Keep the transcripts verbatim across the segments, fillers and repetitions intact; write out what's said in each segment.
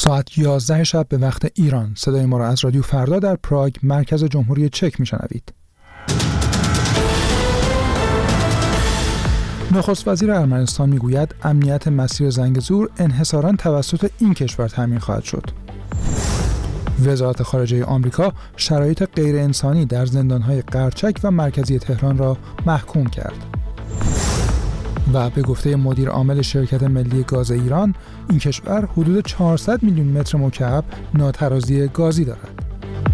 ساعت یازده شب به وقت ایران. صدای ما را از رادیو فردا در پراگ، مرکز جمهوری چک میشنوید. نخست وزیر ارمنستان میگوید امنیت مسیر زنگزور انحصاراً توسط این کشور تامین خواهد شد. وزارت خارجه آمریکا شرایط غیر انسانی در زندان‌های قرچک و مرکزی تهران را محکوم کرد. و به گفته مدیر عامل شرکت ملی گاز ایران، این کشور حدود چهارصد میلیون متر مکعب ناترازی گازی دارد.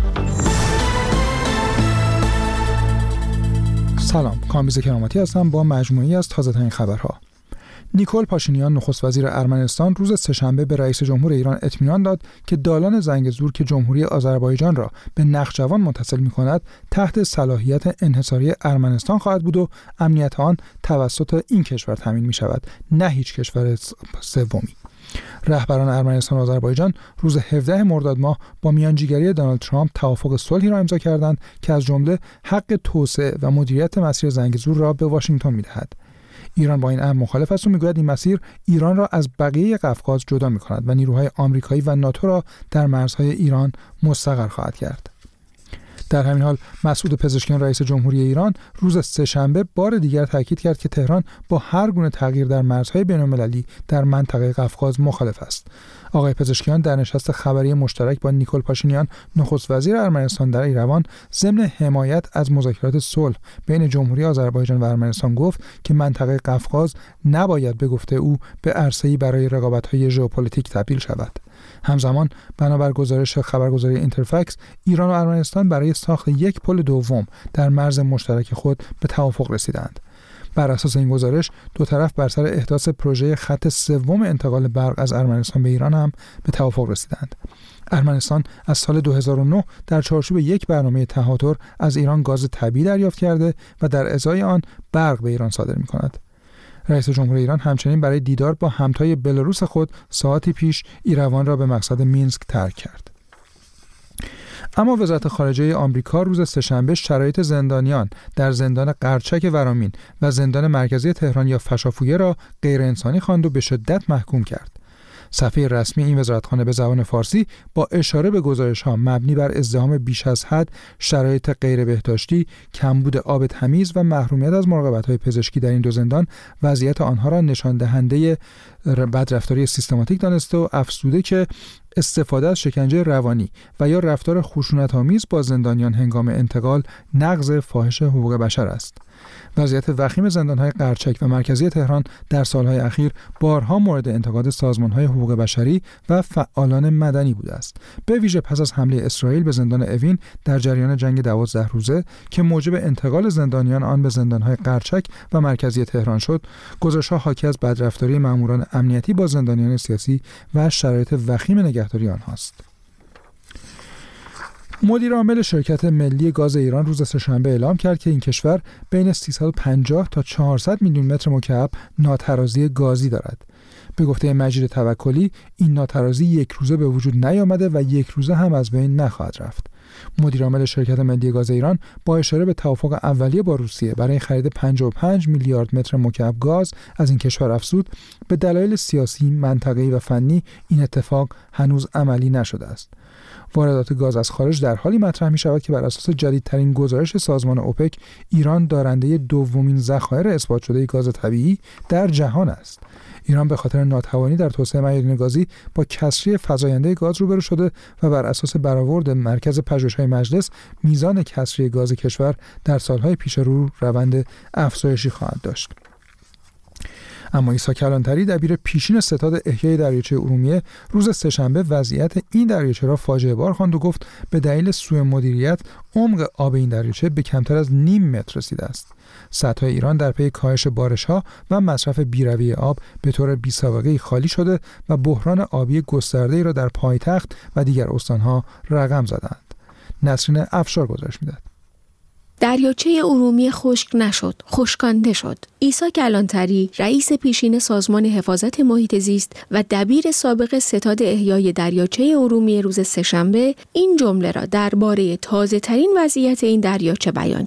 سلام، کامبیز کرامتی هستم با مجموعی از تازه‌ترین خبرها. نیکول پاشینیان نخست وزیر ارمنستان روز سه‌شنبه به رئیس جمهور ایران اطمینان داد که دالان زنگزور که جمهوری آذربایجان را به نخجوان متصل می‌کند تحت صلاحیت انحصاری ارمنستان خواهد بود و امنیت آن توسط این کشور تامین می‌شود، نه هیچ کشور سومی. رهبران ارمنستان و آذربایجان روز هفدهم مرداد ماه با میانجیگری دونالد ترامپ توافق صلحی را امضا کردند که از جمله حق توسعه و مدیریت مسیر زنگزور را به واشنگتن می‌دهد. ایران با این امر مخالف است و میگوید این مسیر ایران را از بقیه قفقاز جدا می‌کند و نیروهای آمریکایی و ناتو را در مرزهای ایران مستقر خواهد کرد. در همین حال مسعود پزشکیان رئیس جمهوری ایران روز سه‌شنبه بار دیگر تاکید کرد که تهران با هر گونه تغییر در مرزهای بین‌المللی در منطقه قفقاز مخالف است. آقای پزشکیان در نشست خبری مشترک با نیکول پاشینیان نخست وزیر ارمنستان در ایروان ضمن حمایت از مذاکرات صلح بین جمهوری آذربایجان و ارمنستان گفت که منطقه قفقاز نباید به گفته او به عرصه‌ای برای رقابت‌های ژئوپلیتیک تبدیل شود. همزمان بنابر گزارش خبرگزاری اینترفکس، ایران و ارمنستان برای ساخت یک پل دوم در مرز مشترک خود به توافق رسیدند. بر اساس این گزارش دو طرف بر سر احداث پروژه خط سوم انتقال برق از ارمنستان به ایران هم به توافق رسیدند. ارمنستان از سال دو هزار و نه در چارچوب یک برنامه تهاتر از ایران گاز طبیعی دریافت کرده و در ازای آن برق به ایران صادر می‌کند. رئیس جمهور ایران همچنین برای دیدار با همتای بلاروس خود ساعتی پیش ایروان را به مقصد مینسک ترک کرد. اما وزارت خارجه آمریکا روز سه‌شنبه شرایط زندانیان در زندان قرچک ورامین و زندان مرکزی تهران یا فشافویه را غیر انسانی خواند و به شدت محکوم کرد. صفحه رسمی این وزارتخانه به زبان فارسی با اشاره به گزارش‌ها مبنی بر ازدحام بیش از حد، شرایط غیر بهداشتی، کمبود آب تمیز و محرومیت از مراقبت‌های پزشکی در این دو زندان وضعیت آنها را نشان دهنده بدرفتاری سیستماتیک دانسته و افزوده که استفاده از شکنجه روانی و یا رفتار خشونت‌آمیز با زندانیان هنگام انتقال نقض فاحش حقوق بشر است. وضعیت وخیم زندان‌های قرچک و مرکزی تهران در سالهای اخیر بارها مورد انتقاد سازمان‌های حقوق بشری و فعالان مدنی بوده است، به ویژه پس از حمله اسرائیل به زندان اوین در جریان جنگ دوازده روزه که موجب انتقال زندانیان آن به زندان‌های قرچک و مرکزی تهران شد. گزارش‌ها حاکی از بدرفتاری ماموران امنیتی با زندانیان سیاسی و شرایط وخیم نگهداری آنهاست. مدیر عامل شرکت ملی گاز ایران روز سه‌شنبه اعلام کرد که این کشور بین سیصد و پنجاه تا چهارصد میلیون متر مکعب ناترازی گازی دارد. به گفته مجید توکلی این ناترازی یک روزه به وجود نیامده و یک روزه هم از بین نخواهد رفت. مدیر عامل شرکت ملی گاز ایران با اشاره به توافق اولیه با روسیه برای خرید پنجاه و پنج میلیارد متر مکعب گاز از این کشور افزود به دلایل سیاسی، منطقه‌ای و فنی این اتفاق هنوز عملی نشده است. واردات گاز از خارج در حالی مطرح می شود که بر اساس جدیدترین گزارش سازمان اوپک ایران دارنده دومین ذخایر اثبات شده گاز طبیعی در جهان است. ایران به خاطر ناتوانی در توسعه میادین گازی با کسری فزاینده گاز روبرو شده و بر اساس برآورد مرکز پژوهش‌های مجلس میزان کسری گاز کشور در سالهای پیش رو روند افزایشی خواهد داشت. اما عیسی کلانتری دبیر پیشین ستاد احیای دریاچه ارومیه روز سه‌شنبه وضعیت این دریاچه را فاجعه بار خواند و گفت به دلیل سوء مدیریت عمق آب این دریاچه به کمتر از نیم متر رسیده است. سدهای ایران در پی کاهش بارش‌ها و مصرف بی‌رویه آب به طور بی‌سابقه‌ای خالی شده و بحران آبی گسترده‌ای را در پایتخت و دیگر استان‌ها رقم زدند. نسرین افشار گزارش می‌دهد. دریاچه ارومیه خشک نشد، خشکانده شد. عیسی کلانتری، رئیس پیشین سازمان حفاظت محیط زیست و دبیر سابق ستاد احیای دریاچه ارومیه روز سه‌شنبه این جمله را درباره تازه‌ترین وضعیت این دریاچه بیان کرد.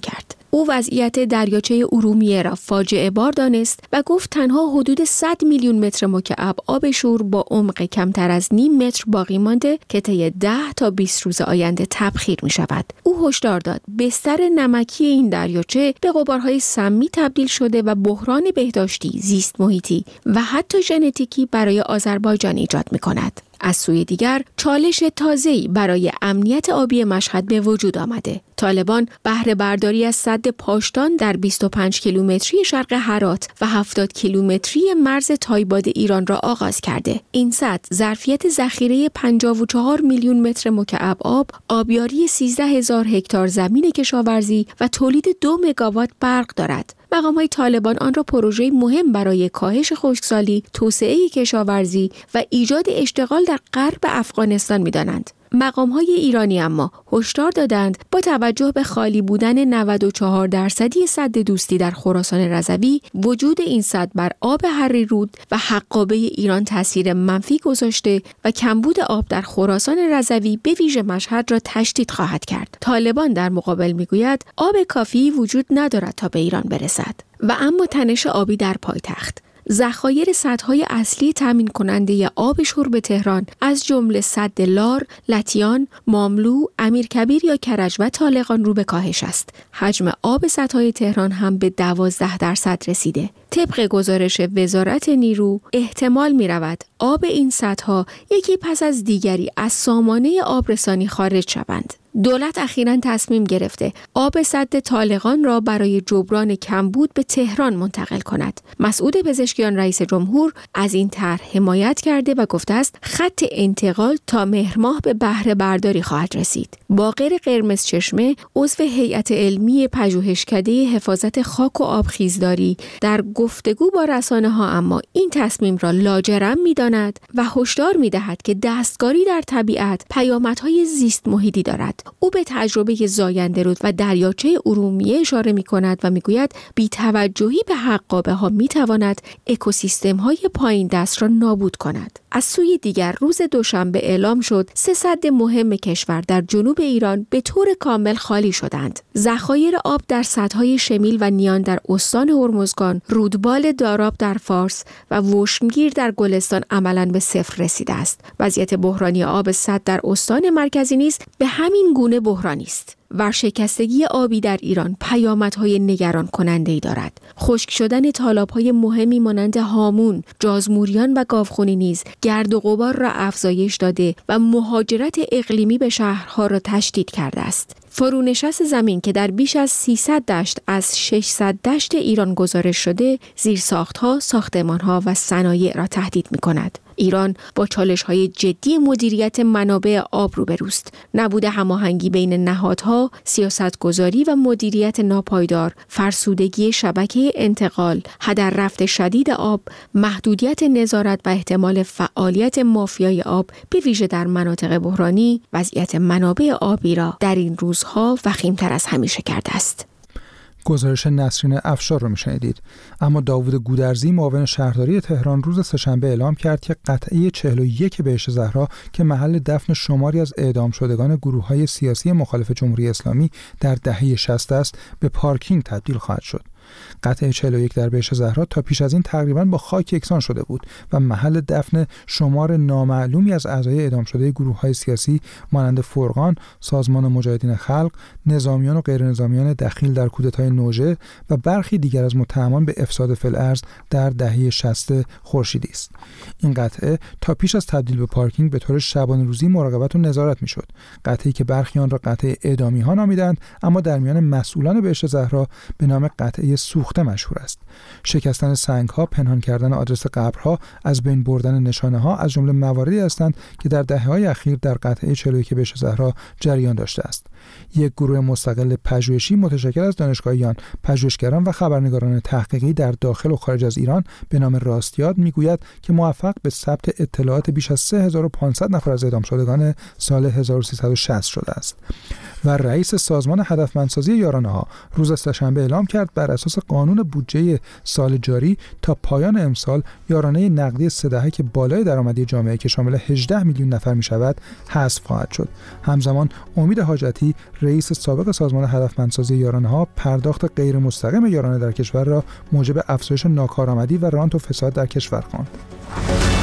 او وضعیت دریاچه ارومیه را فاجعه بار دانست و گفت تنها حدود صد میلیون متر مکعب آب شور با عمق کمتر از نیم متر باقی مانده که طی ده تا بیست روز آینده تبخیر می شود. او هشدار داد بستر نمکی این دریاچه به غبارهای سمی تبدیل شده و بحران بهداشتی، زیست محیطی و حتی ژنتیکی برای آذربایجان ایجاد می کند. از سوی دیگر چالش تازه‌ای برای امنیت آبی مشهد به وجود آمده. طالبان بهره برداری از سد پاشتان در بیست و پنج کیلومتری شرق هرات و هفتاد کیلومتری مرز تایباد ایران را آغاز کرده. این سد ظرفیت ذخیره پنجاه و چهار میلیون متر مکعب آب، آبیاری سیزده هزار هکتار زمین کشاورزی و تولید دو مگاوات برق دارد. مقام‌های طالبان آن را پروژه‌ای مهم برای کاهش خشکسالی، توسعه کشاورزی و ایجاد اشتغال در غرب افغانستان می‌دانند. مقام‌های ایرانی اما هشدار دادند با توجه به خالی بودن نود و چهار درصدی سد دوستی در خراسان رضوی، وجود این سد بر آب هریرود و حقابه ایران تاثیر منفی گذاشته و کمبود آب در خراسان رضوی به ویژه مشهد را تشدید خواهد کرد. طالبان در مقابل میگوید آب کافی وجود ندارد تا به ایران برسد و اما تنش آبی در پایتخت. ذخایر سدهای اصلی تامین کننده آب شرب تهران از جمله سد لار، لطیان، ماملو، امیرکبیر یا کرج و طالقان رو به کاهش است. حجم آب سدهای تهران هم به دوازده درصد رسیده. طبق گزارش وزارت نیرو احتمال می رود آب این سدها یکی پس از دیگری از سامانه آبرسانی خارج شوند. دولت اخیراً تصمیم گرفته آب سد طالقان را برای جبران کمبود به تهران منتقل کند. مسعود پزشکیان رئیس جمهور از این طرح حمایت کرده و گفته است خط انتقال تا مهر ماه به بهره برداری خواهد رسید. باقر قرمز چشمه عضو هیئت علمی پژوهشکده حفاظت خاک و آبخیزداری در گفتگو با رسانه‌ها اما این تصمیم را لاجرم می‌داند و هشدار می‌دهد که دستکاری در طبیعت پیامدهای زیست محیطی دارد. او به تجربه زاینده رود و دریاچه ارومیه اشاره می‌کند و می‌گوید بی‌توجهی به حقابه‌ها می‌تواند اکوسیستم‌های پایین دست را نابود کند. از سوی دیگر روز دوشنبه اعلام شد سه سد مهم کشور در جنوب ایران به طور کامل خالی شدند. ذخایر آب در سدهای شمیل و نیان در استان هرمزگان، رودبال داراب در فارس و وشمگیر در گلستان عملاً به صفر رسیده است. وضعیت بحرانی آب سد در استان مرکزی نیز به همین گونه بحرانی است. ورشکستگی آبی در ایران پیامدهای نگران کننده‌ای دارد. خشک شدن تالاب‌های مهمی مانند هامون، جازموریان و گاوخونی نیز گرد و غبار را افزایش داده و مهاجرت اقلیمی به شهرها را تشدید کرده است. فرونشست زمین که در بیش از سیصد دشت از ششصد دشت ایران گزارش شده، زیرساخت‌ها، ساختمان‌ها و صنایع را تهدید می‌کند. ایران با چالش‌های جدی مدیریت منابع آب روبروست. نبود هماهنگی بین نهادها، سیاستگذاری و مدیریت ناپایدار، فرسودگی شبکه انتقال، هدر رفت شدید آب، محدودیت نظارت و احتمال فعالیت مافیای آب به ویژه در مناطق بحرانی، وضعیت منابع آبی را در این روزها وخیم‌تر از همیشه کرده است. گزارش نسرین افشار رو میشنیدید. اما داوود گودرزی معاون شهرداری تهران روز سه‌شنبه اعلام کرد که قطعه چهل و یک بهشت زهرا که محل دفن شماری از اعدام شدگان گروه‌های سیاسی مخالف جمهوری اسلامی در دهه شصت است به پارکینگ تبدیل خواهد شد. قطعه چهل و یک در بهشت زهرا تا پیش از این تقریباً با خاک یکسان شده بود و محل دفن شمار نامعلومی از اعضای اعدام شده گروه‌های سیاسی مانند فرقان، سازمان مجاهدین خلق، نظامیان و غیر نظامیان دخیل در کودتای نوژه و برخی دیگر از متهمان به افساد فی‌الارض در دهه شصت خورشیدی است. این قطعه تا پیش از تبدیل به پارکینگ به طور شبانه روزی مراقبت و نظارت می‌شد. قطعه‌ای که برخی آن را قطعه اعدامی‌ها نامیدند، اما در میان مسئولان بهشت زهرا به نام قطعه سوخته مشهور است. شکستن سنگ‌ها، پنهان کردن آدرس قبرها، از بین بردن نشانه‌ها از جمله مواردی هستند که در دهه‌های اخیر در قطعه چهل و یک بهشت زهرا جریان داشته است. یک گروه مستقل پژوهشی متشکل از دانشگاهیان، پژوهشگران و خبرنگاران تحقیقی در داخل و خارج از ایران به نام راستیاد میگوید که موفق به ثبت اطلاعات بیش از سه هزار و پانصد نفر از اعدام شدگان سال هزار و سیصد و شصت شده است. و رئیس سازمان هدفمندسازی یارانه‌ها روز سه‌شنبه اعلام کرد بر اساس قانون بودجه سال جاری تا پایان امسال یارانه نقدی سه دهک بالای درآمدی جامعه که شامل هجده میلیون نفر می‌شود حذف خواهد شد. همزمان امید حاجتی علی رئیس سابق سازمان هدفمندسازی یارانه‌ها پرداخت غیر مستقیم یارانه در کشور را موجب افزایش ناکارآمدی و رانت و فساد در کشور خواند.